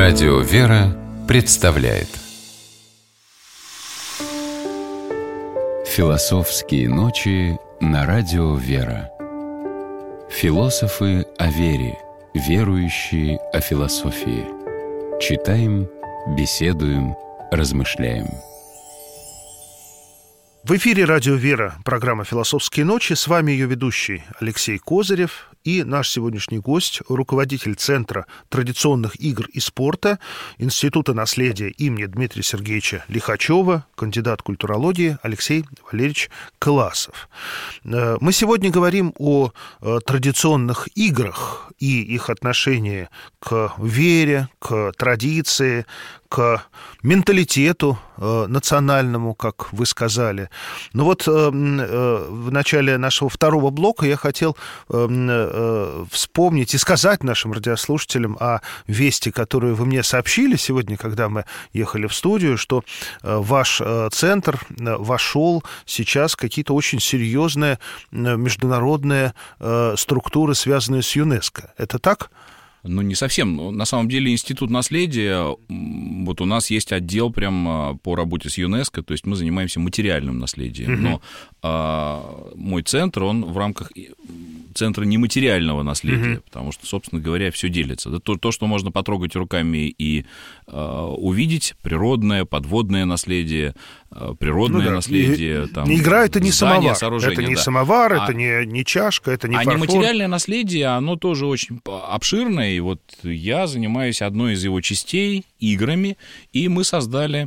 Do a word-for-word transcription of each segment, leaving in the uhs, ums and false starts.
Радио «Вера» представляет Философские ночи на Радио «Вера». Философы о вере, верующие о философии. Читаем, беседуем, размышляем. В эфире «Радио «Вера», программа «Философские ночи». С вами ее ведущий Алексей Козырев и наш сегодняшний гость, руководитель Центра традиционных игр и спорта Института наследия имени Дмитрия Сергеевича Лихачева, кандидат культурологии Алексей Валерьевич Коласов. Мы сегодня говорим о традиционных играх и их отношении к вере, к традиции, к менталитету э, национальному, как вы сказали. Но вот э, э, в начале нашего второго блока я хотел э, э, вспомнить и сказать нашим радиослушателям о вести, которую вы мне сообщили сегодня, когда мы ехали в студию, что э, ваш э, центр э, вошел сейчас в какие-то очень серьезные э, международные э, структуры, связанные с ЮНЕСКО. Это так? Ну, не совсем. На самом деле Институт наследия, вот у нас есть отдел прям по работе с ЮНЕСКО, то есть мы занимаемся материальным наследием. Mm-hmm. Но а, мой центр, он в рамках центра нематериального наследия, mm-hmm. потому что, собственно говоря, все делится. Да, то, то, что можно потрогать руками и а, увидеть, природное, подводное наследие, природное ну, да. наследие. Там, игра — это не здания, самовар, это не да. самовар, а, это не, не чашка, это не а фарфор. А нематериальное наследие, оно тоже очень обширное, и вот я занимаюсь одной из его частей — играми, и мы создали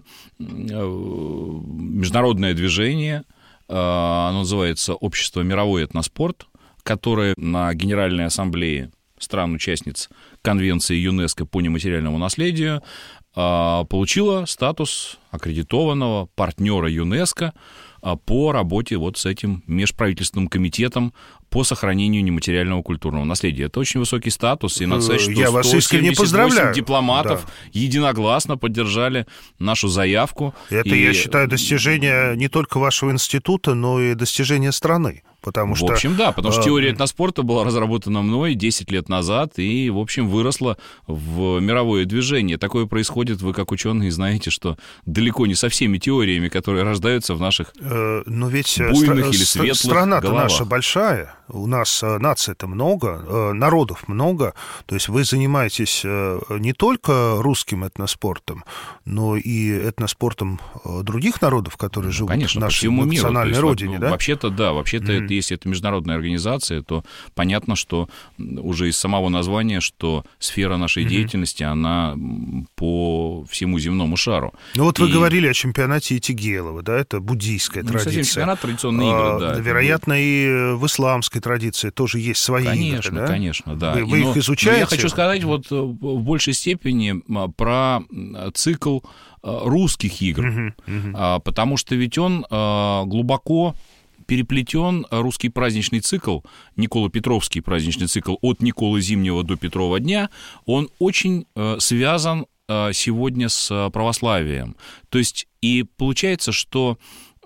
международное движение, оно называется «Общество мировой этноспорт», которое на Генеральной ассамблее стран-участниц Конвенции ЮНЕСКО по нематериальному наследию получило статус аккредитованного партнера ЮНЕСКО по работе вот с этим межправительственным комитетом по сохранению нематериального культурного наследия. Это очень высокий статус, и надо сказать, что Я вас искренне поздравляю. дипломатов да. единогласно поддержали нашу заявку. Это, и... я считаю, достижение не только вашего института, но и достижение страны. Потому что, в общем, да, потому что теория этноспорта была разработана мной десять лет назад и, в общем, выросла в мировое движение. Такое происходит, вы как ученые знаете, что далеко не со всеми теориями, которые рождаются в наших э, но ведь буйных стра- или светлых страна-то головах. наша большая, у нас наций-то много, народов много, то есть вы занимаетесь не только русским этноспортом, но и этноспортом других народов, которые живут Конечно, в нашей по всему национальной миру. родине, есть, да? Вообще-то, да, вообще-то mm-hmm. это, если это международная организация, то понятно, что уже из самого названия, что сфера нашей mm-hmm. деятельности, она по всему земному шару. Ну вот и... вы говорили о чемпионате Итигелова, да, это буддийская ну, традиция. Кстати, чемпионат традиционные игры, а, да. Вероятно, и в исламской традиции тоже есть свои конечно, игры, да? Конечно, да. Вы, вы но, их изучаете? Но я хочу сказать вот в большей степени про цикл русских игр, uh-huh, uh-huh. потому что ведь он глубоко переплетен, русский праздничный цикл, Николо-Петровский праздничный цикл от Николы Зимнего до Петрова дня, он очень связан сегодня с православием. То есть и получается, что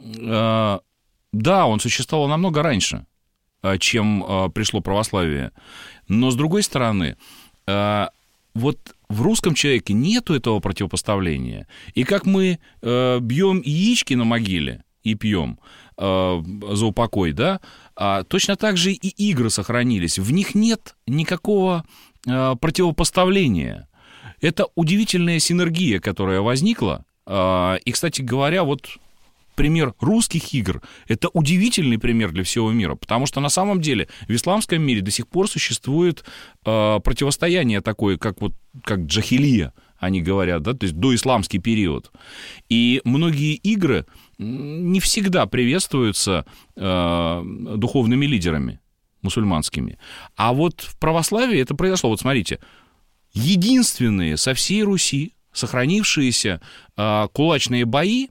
да, он существовал намного раньше, чем пришло православие, но с другой стороны, вот в русском человеке нету этого противопоставления. И как мы э, бьем яички на могиле и пьем э, за упокой, да, а точно так же и игры сохранились. В них нет никакого э, противопоставления. Это удивительная синергия, которая возникла. Э, и, кстати говоря, вот пример русских игр — это удивительный пример для всего мира, потому что на самом деле в исламском мире до сих пор существует э, противостояние такое, как, вот, как джахилия, они говорят, да, то есть доисламский период. И многие игры не всегда приветствуются э, духовными лидерами мусульманскими. А вот в православии это произошло. Вот смотрите, единственные со всей Руси сохранившиеся э, кулачные бои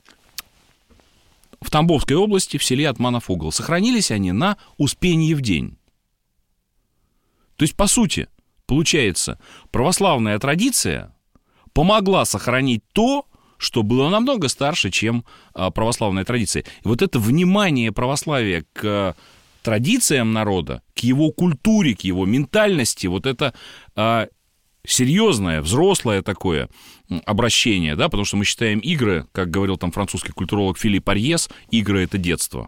в Тамбовской области, в селе Атманов угол. Сохранились они на Успеньев день. То есть, по сути, получается, православная традиция помогла сохранить то, что было намного старше, чем а, православная традиция. И вот это внимание православия к традициям народа, к его культуре, к его ментальности, вот это а, серьезное, взрослое такое обращение, да, потому что мы считаем игры, как говорил там французский культуролог Филипп Арьес, игры — это детство.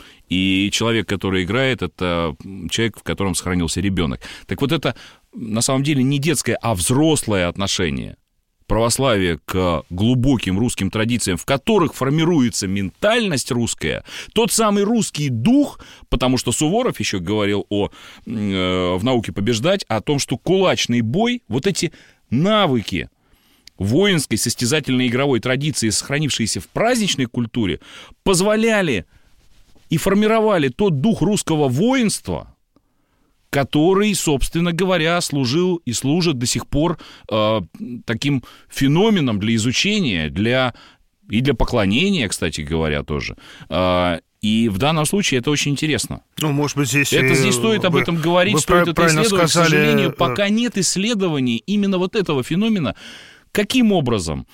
И человек, который играет, это человек, в котором сохранился ребенок. Так вот это на самом деле не детское, а взрослое отношение православия к глубоким русским традициям, в которых формируется ментальность русская, тот самый русский дух, потому что Суворов еще говорил о, э, в науке побеждать, о том, что кулачный бой, вот эти навыки воинской состязательной игровой традиции, сохранившиеся в праздничной культуре, позволяли и формировали тот дух русского воинства, который, собственно говоря, служил и служит до сих пор э, таким феноменом для изучения, для, и для поклонения, кстати говоря, тоже. Э, и в данном случае это очень интересно. Ну, может быть, здесь... Это здесь стоит об вы, этом говорить, вы стоит это исследовать. Сказали... К сожалению, пока нет исследований именно вот этого феномена. Каким образом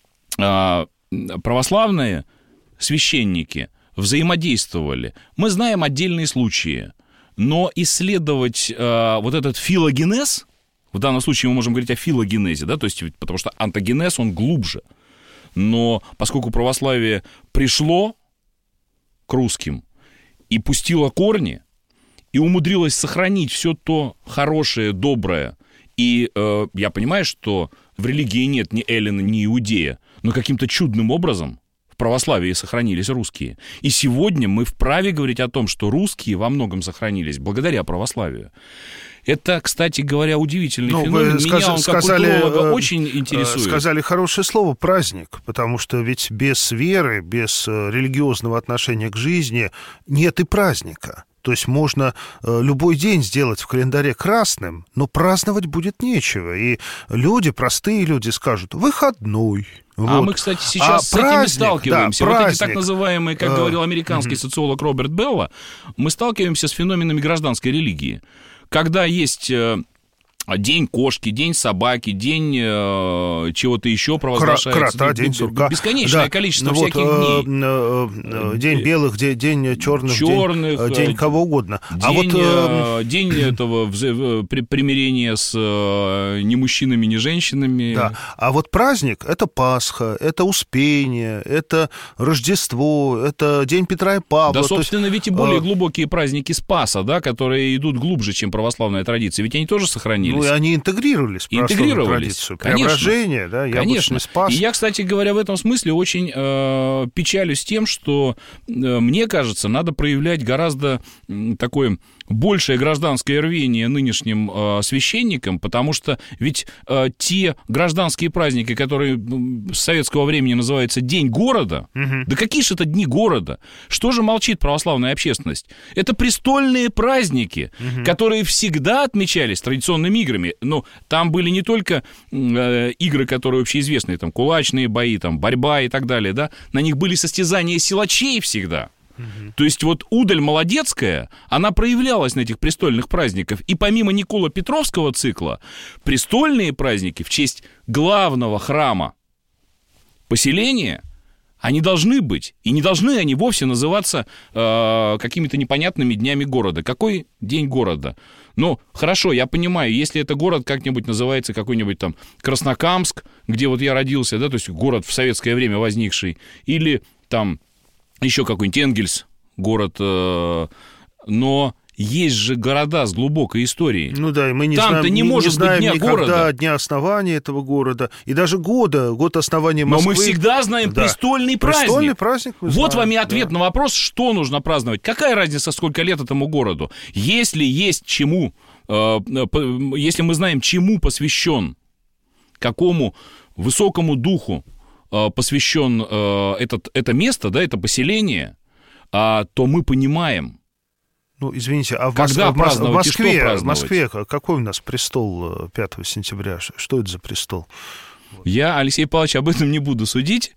э, православные священники взаимодействовали? Мы знаем отдельные случаи. Но исследовать э, вот этот филогенез, в данном случае мы можем говорить о филогенезе, да, то есть, потому что антогенез, он глубже. Но поскольку православие пришло к русским и пустило корни, и умудрилось сохранить все то хорошее, доброе, и э, я понимаю, что в религии нет ни эллина, ни иудея, но каким-то чудным образом в православии сохранились русские. И сегодня мы вправе говорить о том, что русские во многом сохранились благодаря православию. Это, кстати говоря, удивительный ну, феномен. Меня сказ- он, как сказали, культуролога, э, очень интересует. Сказали хорошее слово «праздник», потому что ведь без веры, без религиозного отношения к жизни нет и праздника. То есть можно любой день сделать в календаре красным, но праздновать будет нечего. И люди, простые люди, скажут «выходной». А вот. мы, кстати, сейчас а с праздник, этими сталкиваемся. Да, вот эти так называемые, как говорил американский социолог Роберт Белла, мы сталкиваемся с феноменами гражданской религии. Когда есть день кошки, день собаки, день э, чего-то еще провозглашается. Крота, день сурка. Бесконечное да. количество ну, всяких вот, дней. Э, э, день белых, день, день черных, черных день, день кого угодно. День, а вот, э, день этого примирения с э, ни мужчинами, ни женщинами. Да. А вот праздник — это Пасха, это Успение, это Рождество, это День Петра и Павла. Да, собственно, есть, ведь и более э... глубокие праздники Спаса, да, которые идут глубже, чем православная традиция, ведь они тоже сохранились. Ну, и они интегрировались в православную традицию. Преображение, да, яблочный Спас. И я, кстати говоря, в этом смысле очень э, печалюсь тем, что, э, мне кажется, надо проявлять гораздо э, такое большее гражданское рвение нынешним э, священникам, потому что ведь э, те гражданские праздники, которые с советского времени называются День города, угу. да какие же это дни города? Что же молчит православная общественность? Это престольные праздники, угу. которые всегда отмечались традиционными играми. Но там были не только э, игры, которые общеизвестные, там, кулачные бои, там, борьба и так далее, да, на них были состязания силачей всегда. Угу. То есть вот удаль молодецкая, она проявлялась на этих престольных праздниках. И помимо Николо-Петровского цикла, престольные праздники в честь главного храма поселения, они должны быть. И не должны они вовсе называться э, какими-то непонятными днями города. Какой день города? Ну, хорошо, я понимаю, если это город как-нибудь называется какой-нибудь там Краснокамск, где вот я родился, да, то есть город в советское время возникший, или там еще какой-нибудь Энгельс, город, э, но есть же города с глубокой историей. Ну да, и мы не Там-то знаем, не, не, может не знаем быть дня никогда города. Дня основания этого города, и даже года, год основания Москвы. Но мы всегда знаем да. престольный праздник. Престольный праздник. Вот знаем, вам и ответ да. на вопрос, что нужно праздновать. Какая разница, сколько лет этому городу? Если есть чему, э, если мы знаем, чему посвящен, какому высокому духу э, посвящен э, этот, это место, да, это поселение, э, то мы понимаем. Ну, извините, а в, Когда Мос... в, Москве, в Москве какой у нас престол пятого сентября? Что это за престол? Я, Алексей Павлович, об этом не буду судить.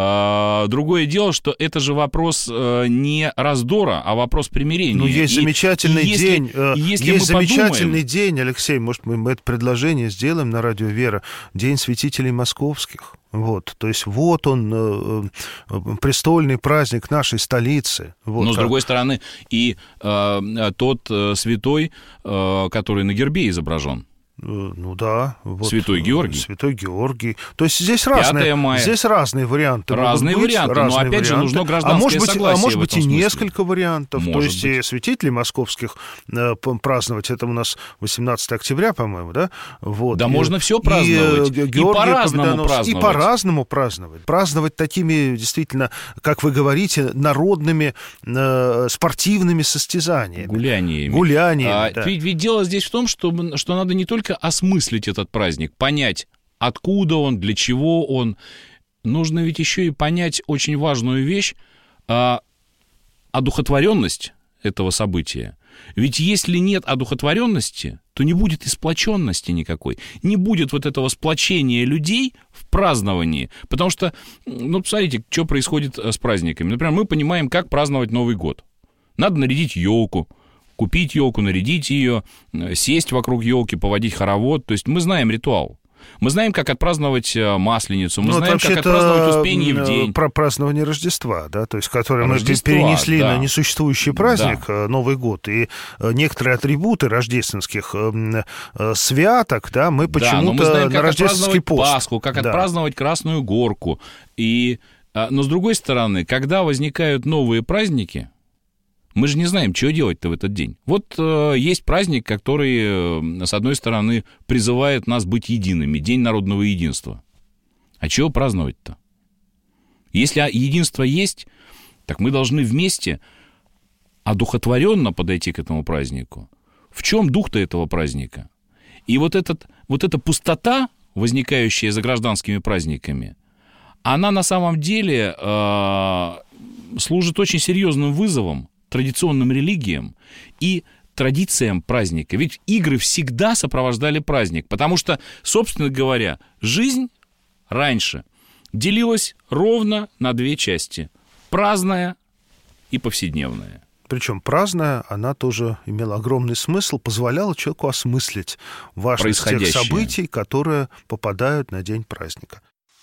Другое дело, что это же вопрос не раздора, а вопрос примирения. Ну, есть и, замечательный и день. Если, если есть замечательный подумаем... день, Алексей, может, мы это предложение сделаем на радио «Вера». День святителей московских. Вот, то есть вот он, э, престольный праздник нашей столицы. Вот, Но, с как... другой стороны, и э, тот э, святой, э, который на гербе изображен, Ну да. Вот, Святой Георгий. Святой Георгий. То есть здесь разные, мая. Здесь разные варианты. Разные быть, варианты, разные но опять варианты. же нужно гражданское а может быть, согласие. А может быть и смысле. несколько вариантов. Может То есть быть. и святителей московских э, праздновать, это у нас восемнадцатого октября, по-моему, да? Вот. Да и, можно все праздновать. И, и по-разному праздновать. И по-разному праздновать. Праздновать такими, действительно, как вы говорите, народными э, спортивными состязаниями. Гуляниями. Гуляниями, а, да. ведь, ведь дело здесь в том, что, что надо не только осмыслить этот праздник, понять, откуда он, для чего он. Нужно ведь еще и понять очень важную вещь, а, одухотворенность этого события. Ведь если нет одухотворенности, то не будет и сплоченности никакой. Не будет вот этого сплочения людей в праздновании. Потому что, ну, посмотрите, что происходит с праздниками. Например, мы понимаем, как праздновать Новый год. Надо нарядить елку, купить елку, нарядить ее, сесть вокруг елки, поводить хоровод. То есть мы знаем ритуал. Мы знаем, как отпраздновать Масленицу, мы ну, знаем, как отпраздновать Успение в день. Про празднование Рождества, да, то есть, которое Рождества, мы перенесли да. на несуществующий праздник, да. Новый год, и некоторые атрибуты рождественских святок, да, мы почему-то да, но мы знаем, как на рождественский пост. Пасху, как да. отпраздновать Красную Горку. И, но, с другой стороны, когда возникают новые праздники, мы же не знаем, что делать-то в этот день. Вот э, есть праздник, который, э, с одной стороны, призывает нас быть едиными. День народного единства. А чего праздновать-то? Если единство есть, так мы должны вместе одухотворенно подойти к этому празднику. В чем дух-то этого праздника? И вот, этот, вот эта пустота, возникающая за гражданскими праздниками, она на самом деле э, служит очень серьезным вызовом традиционным религиям и традициям праздника. Ведь игры всегда сопровождали праздник, потому что, собственно говоря, жизнь раньше делилась ровно на две части. Праздная и повседневная. Причем праздная, она тоже имела огромный смысл, позволяла человеку осмыслить важность тех событий, которые попадают на день праздника.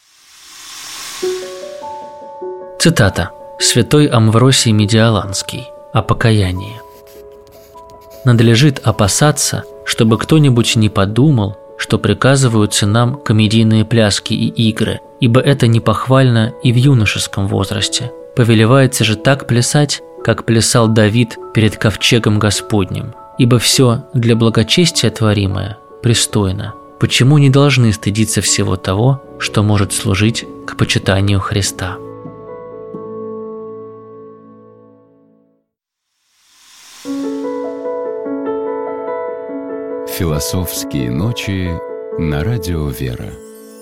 Цитата. Святой Амвросий Медиаланский. О покаянии. «Надлежит опасаться, чтобы кто-нибудь не подумал, что приказываются нам комедийные пляски и игры, ибо это непохвально и в юношеском возрасте. Повелевается же так плясать, как плясал Давид перед ковчегом Господним, ибо все для благочестия творимое пристойно. Почему не должны стыдиться всего того, что может служить к почитанию Христа?» Философские ночи на радио «Вера».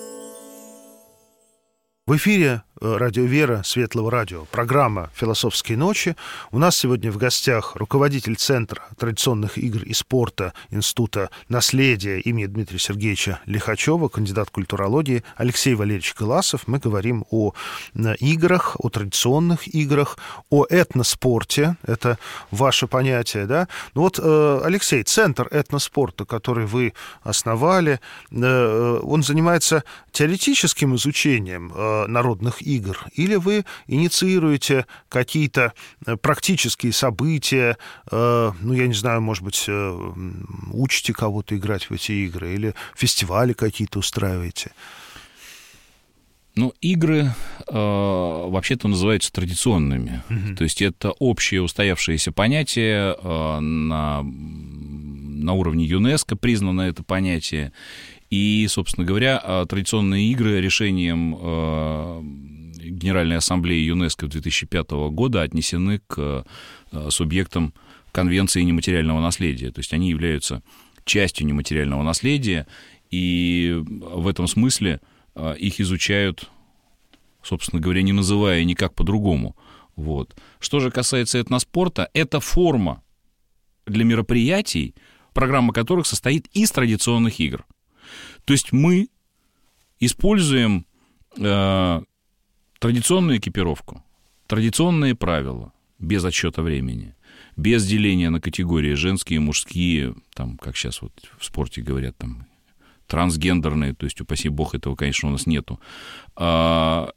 В эфире радио «Вера», Светлого радио, программа «Философские ночи». У нас сегодня в гостях руководитель Центра традиционных игр и спорта Института наследия имени Дмитрия Сергеевича Лихачева, кандидат культурологии Алексей Валерьевич Гласов. Мы говорим о играх, о традиционных играх, о этноспорте. Это ваше понятие, да? Ну вот, Алексей, Центр этноспорта, который вы основали, он занимается теоретическим изучением народных игр, или вы инициируете какие-то практические события, ну, я не знаю, может быть, учите кого-то играть в эти игры, или фестивали какие-то устраиваете? Ну, игры э, вообще-то называются традиционными. Mm-hmm. То есть это общее устоявшееся понятие, э, на, на уровне ЮНЕСКО признано это понятие. И, собственно говоря, традиционные игры решением э, Генеральной Ассамблеи ЮНЕСКО две тысячи пятого года отнесены к э, субъектам Конвенции нематериального наследия. То есть они являются частью нематериального наследия, и в этом смысле э, их изучают, собственно говоря, не называя никак по-другому. Вот. Что же касается этноспорта, это форма для мероприятий, программа которых состоит из традиционных игр. То есть мы используем э, традиционную экипировку, традиционные правила, без отсчета времени, без деления на категории женские, мужские, там, как сейчас вот в спорте говорят, там, трансгендерные, то есть, упаси бог, этого, конечно, у нас нету. А,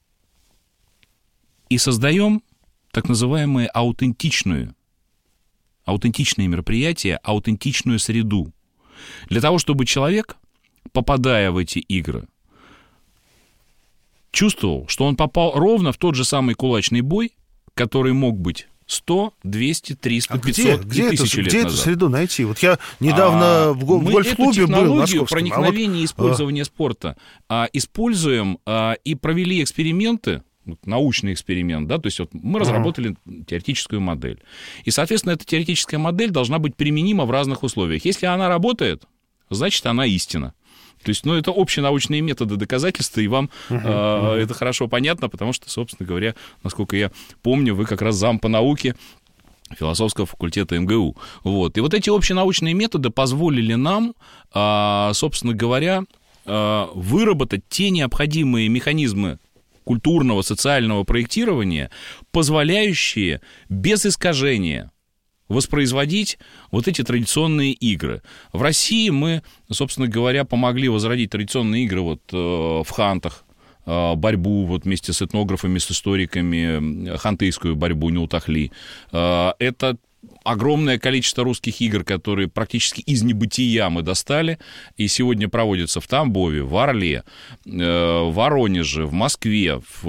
и создаем так называемые аутентичную, аутентичные мероприятия, аутентичную среду. Для того, чтобы человек, попадая в эти игры, чувствовал, что он попал ровно в тот же самый кулачный бой, который мог быть сто, двести, триста, пятьсот а где, и тысячи лет где назад. Эту среду найти? Вот я недавно а, в, в гольф-клубе был московском. Мы эту технологию проникновения и вот... использования спорта а, используем а, и провели эксперименты, научный эксперимент, да, то есть вот мы разработали uh-huh. теоретическую модель. И, соответственно, эта теоретическая модель должна быть применима в разных условиях. Если она работает, значит, она истина. То есть, ну, это общенаучные методы доказательства, и вам uh-huh, э, uh-huh. это хорошо понятно, потому что, собственно говоря, насколько я помню, вы как раз зам по науке философского факультета эм гэ у. Вот. И вот эти общенаучные методы позволили нам, э, собственно говоря, э, выработать те необходимые механизмы культурного, социального проектирования, позволяющие без искажения воспроизводить вот эти традиционные игры. В России мы, собственно говоря, помогли возродить традиционные игры вот, э, в хантах, э, борьбу вот, вместе с этнографами, с историками, хантыйскую борьбу Нютахли. Э, это огромное количество русских игр, которые практически из небытия мы достали, и сегодня проводятся в Тамбове, в Орле, в Воронеже, в Москве, в,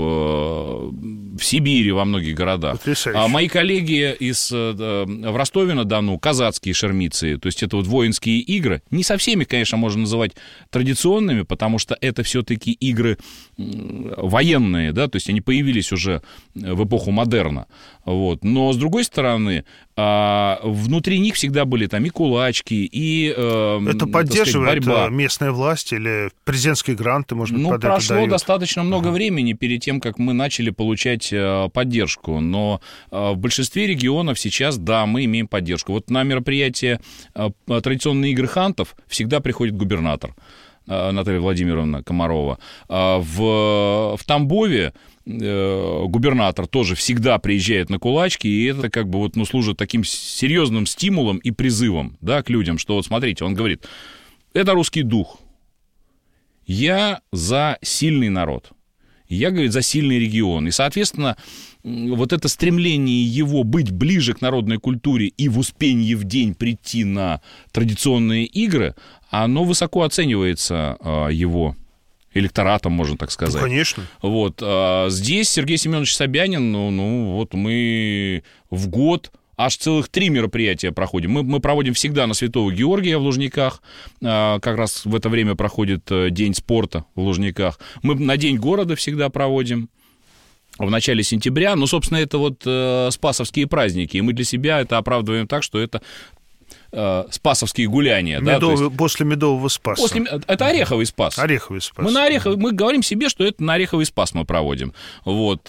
в Сибири, во многих городах. Потрясающе. А мои коллеги из, в Ростове-на-Дону, казацкие шермицы, то есть это вот воинские игры, не со всеми, конечно, можно называть традиционными, потому что это все-таки игры военные, да, то есть они появились уже в эпоху модерна, вот. Но, с другой стороны, внутри них всегда были там и кулачки, и э, это поддерживает сказать, местная власть или президентские гранты, может быть, ну, под прошло это дают? достаточно много ага. времени перед тем, как мы начали получать э, поддержку, но э, в большинстве регионов сейчас, да, мы имеем поддержку. Вот на мероприятие э, традиционные игры хантов всегда приходит губернатор э, Наталья Владимировна Комарова. Э, в, в Тамбове губернатор тоже всегда приезжает на кулачки, и это как бы вот, ну, служит таким серьезным стимулом и призывом, да, к людям, что вот смотрите, он говорит, это русский дух, я за сильный народ, я, говорит, за сильный регион, и, соответственно, вот это стремление его быть ближе к народной культуре и в Успенье в день прийти на традиционные игры, оно высоко оценивается его электоратом, можно так сказать. Ну, конечно. Вот. А здесь Сергей Семенович Собянин, ну, ну, вот мы в год аж целых три мероприятия проходим. Мы, мы проводим всегда на Святого Георгия в Лужниках, а, как раз в это время проходит День спорта в Лужниках. Мы на День города всегда проводим в начале сентября. Ну, собственно, это вот э, спасовские праздники, и мы для себя это оправдываем так, что это спасовские гуляния. Медовый, да, есть, после медового спаса. После, это ореховый спас. Ореховый спас. Мы, на ореховый, мы говорим себе, что это на ореховый спас мы проводим. Вот.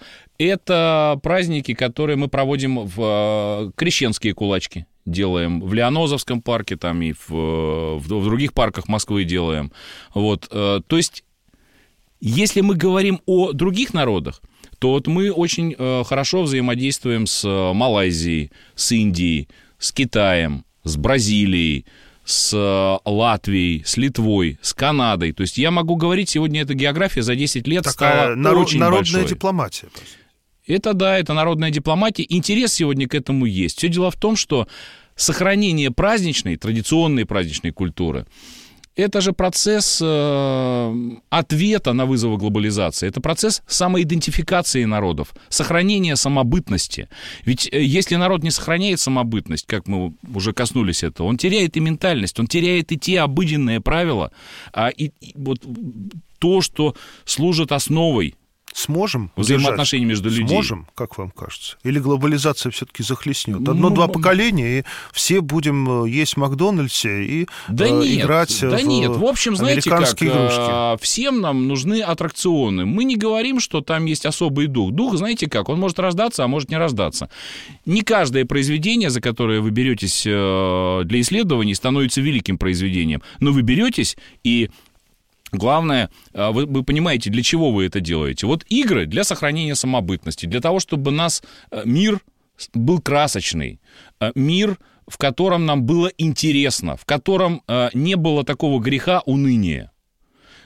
Это праздники, которые мы проводим в крещенские кулачки. Делаем в Лианозовском парке, там и в, в, в других парках Москвы делаем. Вот. То есть, если мы говорим о других народах, то вот мы очень хорошо взаимодействуем с Малайзией, с Индией, с Китаем, с Бразилией, с Латвией, с Литвой, с Канадой. То есть я могу говорить, сегодня эта география за десять лет Такая стала народ, очень народная большой. дипломатия. Это да, это народная дипломатия. Интерес сегодня к этому есть. Все дело в том, что сохранение праздничной, традиционной праздничной культуры — это же процесс э, ответа на вызовы глобализации. Это процесс самоидентификации народов, сохранения самобытности. Ведь э, если народ не сохраняет самобытность, как мы уже коснулись этого, он теряет и ментальность, он теряет и те обыденные правила, а и, и вот то, что служит основой Сможем взаимоотношений между людьми. Сможем, как вам кажется? Или глобализация все-таки захлестнет? Одно-два ну, поколения, и все будем есть в Макдональдсе и да э, нет, играть да в нет. В общем, знаете как, игрушки. Всем нам нужны аттракционы. Мы не говорим, что там есть особый дух. Дух, знаете как, он может раздаться, а может не раздаться. Не каждое произведение, за которое вы беретесь для исследований, становится великим произведением. Но вы беретесь и... Главное, вы, вы понимаете, для чего вы это делаете. Вот игры для сохранения самобытности, для того, чтобы нас мир был красочный, мир, в котором нам было интересно, в котором не было такого греха уныния,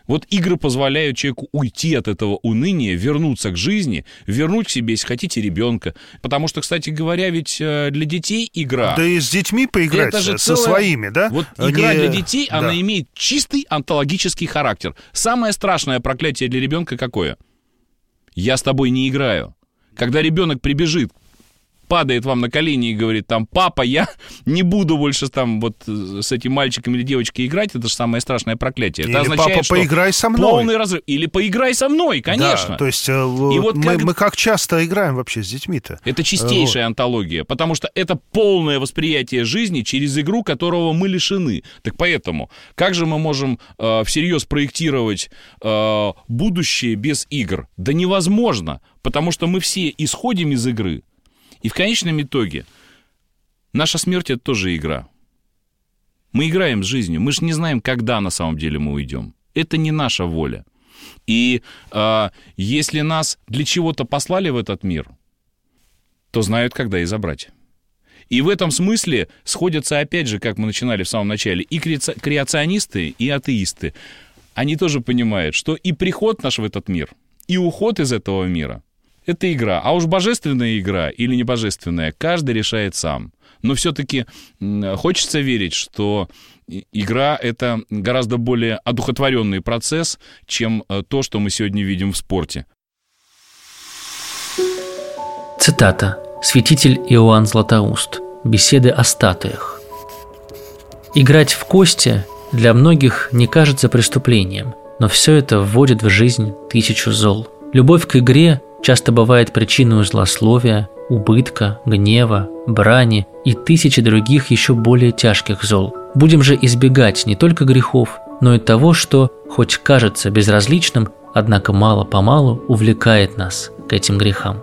Вот игры позволяют человеку уйти от этого уныния, вернуться к жизни, вернуть к себе, если хотите, ребенка. Потому что, кстати говоря, ведь для детей игра... Да и с детьми поиграть, это же со целая... своими, да? Вот игра Не... для детей, да. она имеет чистый онтологический характер. Самое страшное проклятие для ребенка какое? Я с тобой не играю. Когда ребенок прибежит, падает вам на колени и говорит, там, папа, я не буду больше там вот с этим мальчиком или девочкой играть, это же самое страшное проклятие. Или это означает, папа, что поиграй со мной. Полный разрыв. Или поиграй со мной, конечно. Да, то есть э, И вот мы, как... мы как часто играем вообще с детьми-то? Это чистейшая вот. онтология, потому что это полное восприятие жизни через игру, которого мы лишены. Так поэтому, как же мы можем э, всерьез проектировать э, будущее без игр? Да невозможно, потому что мы все исходим из игры. И в конечном итоге наша смерть — это тоже игра. Мы играем с жизнью, мы же не знаем, когда на самом деле мы уйдем. Это не наша воля. И э, если нас для чего-то послали в этот мир, то знают, когда и забрать. И в этом смысле сходятся, опять же, как мы начинали в самом начале, и креационисты, и атеисты. Они тоже понимают, что и приход наш в этот мир, и уход из этого мира — это игра. А уж божественная игра или небожественная, каждый решает сам. Но все-таки хочется верить, что игра — это гораздо более одухотворенный процесс, чем то, что мы сегодня видим в спорте. Цитата. Святитель Иоанн Златоуст. Беседы о статуях. Играть в кости для многих не кажется преступлением, но все это вводит в жизнь тысячу зол. Любовь к игре часто бывает причиной злословия, убытка, гнева, брани и тысячи других еще более тяжких зол. Будем же избегать не только грехов, но и того, что, хоть кажется безразличным, однако мало-помалу увлекает нас к этим грехам.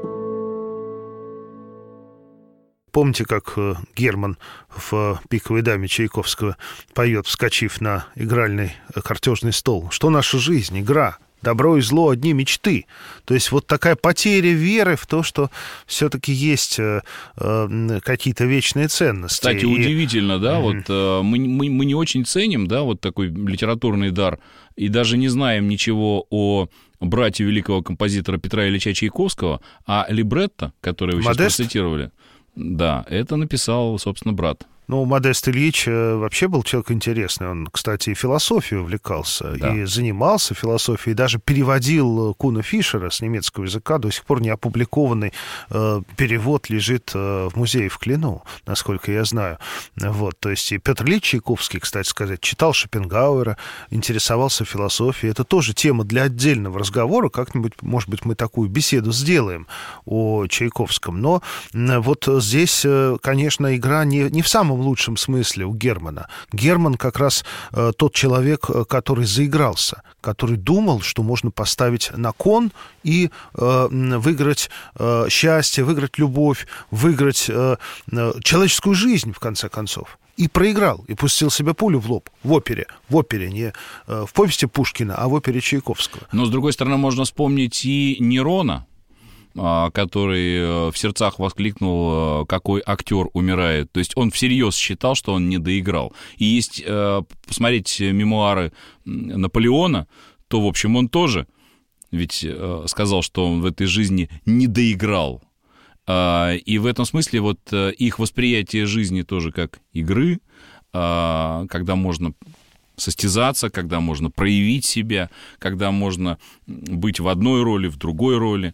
Помните, как Герман в «Пиковой даме» Чайковского поет, вскочив на игральный картежный стол? Что наша жизнь? Игра. Добро и зло — одни мечты. То есть вот такая потеря веры в то, что все-таки есть э, э, какие-то вечные ценности. Кстати, и... удивительно, да, mm-hmm. вот э, мы, мы, мы не очень ценим, да, вот такой литературный дар, и даже не знаем ничего о брате великого композитора Петра Ильича Чайковского, а либретто, которое вы сейчас Модест? процитировали, да, это написал, собственно, брат. Ну, Модест Ильич вообще был человек интересный. Он, кстати, и философией увлекался, да. и занимался философией, и даже переводил Куна Фишера с немецкого языка. До сих пор не опубликованный э, перевод лежит э, в музее в Клину, насколько я знаю. Вот, то есть и Петр Ильич Чайковский, кстати сказать, читал Шопенгауэра, интересовался философией. Это тоже тема для отдельного разговора. Как-нибудь, может быть, мы такую беседу сделаем о Чайковском. Но вот здесь, конечно, игра не, не в самом лучшем смысле у Германа. Герман как раз э, тот человек, который заигрался, который думал, что можно поставить на кон и э, выиграть э, счастье, выиграть любовь, выиграть э, э, человеческую жизнь, в конце концов. И проиграл, и пустил себе пулю в лоб в опере. В опере, не э, в повести Пушкина, а в опере Чайковского. Но, с другой стороны, можно вспомнить и Нерона, который в сердцах воскликнул, какой актер умирает. То есть он всерьез считал, что он не доиграл. И есть, посмотреть мемуары Наполеона, то, в общем, он тоже ведь сказал, что он в этой жизни не доиграл. И в этом смысле вот их восприятие жизни тоже как игры, когда можно состязаться, когда можно проявить себя, когда можно быть в одной роли, в другой роли.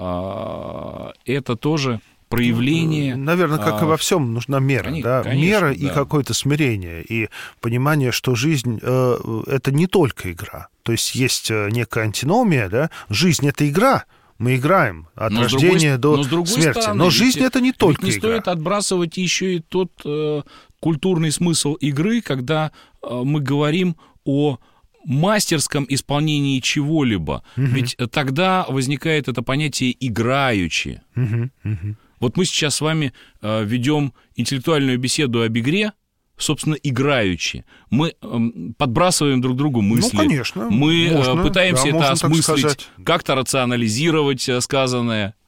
Это тоже проявление... Наверное, как а... и во всем, нужна мера. Конечно, да? Конечно, мера и да. какое-то смирение, и понимание, что жизнь э, — это не только игра. То есть есть некая антиномия, да? Жизнь — это игра, мы играем от но рождения другой, до но смерти. Стороны, но жизнь ведь, — это не только не игра. Не стоит отбрасывать еще и тот э, культурный смысл игры, когда э, мы говорим о мастерском исполнении чего-либо. Uh-huh. Ведь тогда возникает это понятие «играючи». Uh-huh. Uh-huh. Вот мы сейчас с вами э, ведем интеллектуальную беседу об игре, собственно, играючи. Мы э, подбрасываем друг другу мысли. Ну, конечно. Мы можно, э, пытаемся да, это осмыслить, сказать. как-то рационализировать сказанное.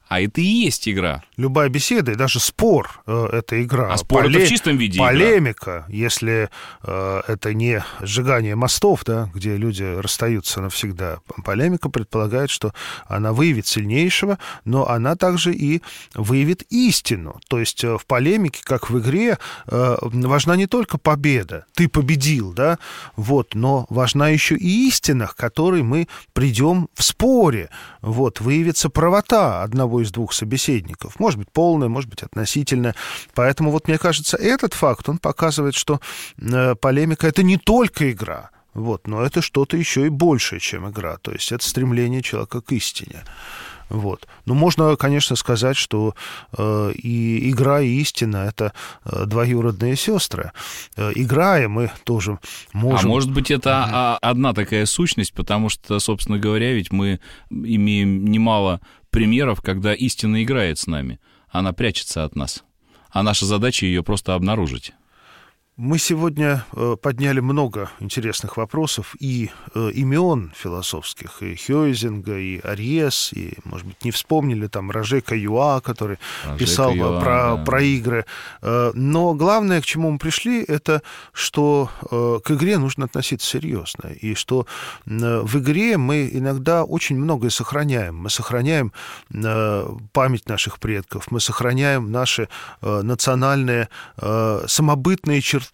А это и есть игра. Любая беседа и даже спор э, — это игра. А спор Поле... это в чистом виде Полемика, игра. Если э, это не сжигание мостов, да, где люди расстаются навсегда. Полемика предполагает, что она выявит сильнейшего, но она также и выявит истину. То есть э, в полемике, как в игре, э, важна не только победа. Ты победил, да, вот, но важна еще и истина, к которой мы придем в споре. Вот, выявится правота одного из двух собеседников. Может быть, полная, может быть, относительная. Поэтому вот мне кажется, этот факт, он показывает, что э, полемика — это не только игра, вот, но это что-то еще и большее, чем игра. То есть это стремление человека к истине. Вот. Ну, можно, конечно, сказать, что э, и игра, и истина — это э, двоюродные сестры. Э, играя, мы тоже можем... А может быть, это mm-hmm. одна такая сущность, потому что, собственно говоря, ведь мы имеем немало примеров, когда истина играет с нами. Она прячется от нас. А наша задача ее просто обнаружить. Мы сегодня подняли много интересных вопросов и имен философских, и Хёйзинга, и Ариес, и, может быть, не вспомнили там Роже Каюа, который Роже писал Каюа, про, да. про игры. Но главное, к чему мы пришли, это что к игре нужно относиться серьезно, и что в игре мы иногда очень многое сохраняем. Мы сохраняем память наших предков, мы сохраняем наши национальные самобытные черты,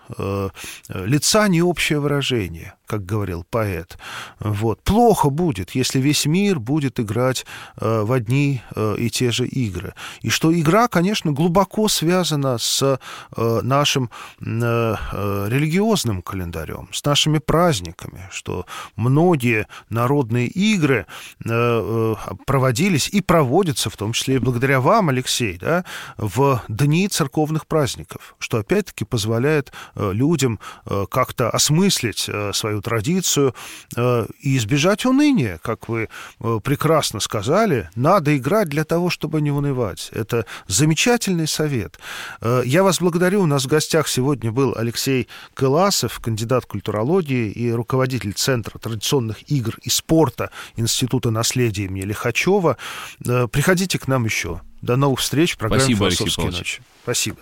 лица не общее выражение, как говорил поэт. Вот. Плохо будет, если весь мир будет играть э, в одни э, и те же игры. И что игра, конечно, глубоко связана с э, нашим э, э, религиозным календарем, с нашими праздниками, что многие народные игры э, э, проводились и проводятся, в том числе и благодаря вам, Алексей, да, в дни церковных праздников, что опять-таки позволяет э, людям э, как-то осмыслить э, свою традицию э, и избежать уныния, как вы э, прекрасно сказали. Надо играть для того, чтобы не унывать. Это замечательный совет. Э, я вас благодарю. У нас в гостях сегодня был Алексей Кыласов, кандидат культурологии и руководитель Центра традиционных игр и спорта Института наследия имени Лихачева. Э, приходите к нам еще. До новых встреч в программе Спасибо, «Философские ночи». Спасибо.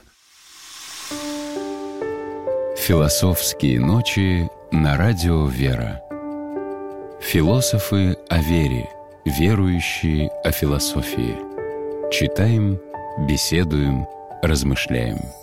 «Философские ночи» на радио «Вера». Философы о вере, верующие о философии. Читаем, беседуем, размышляем.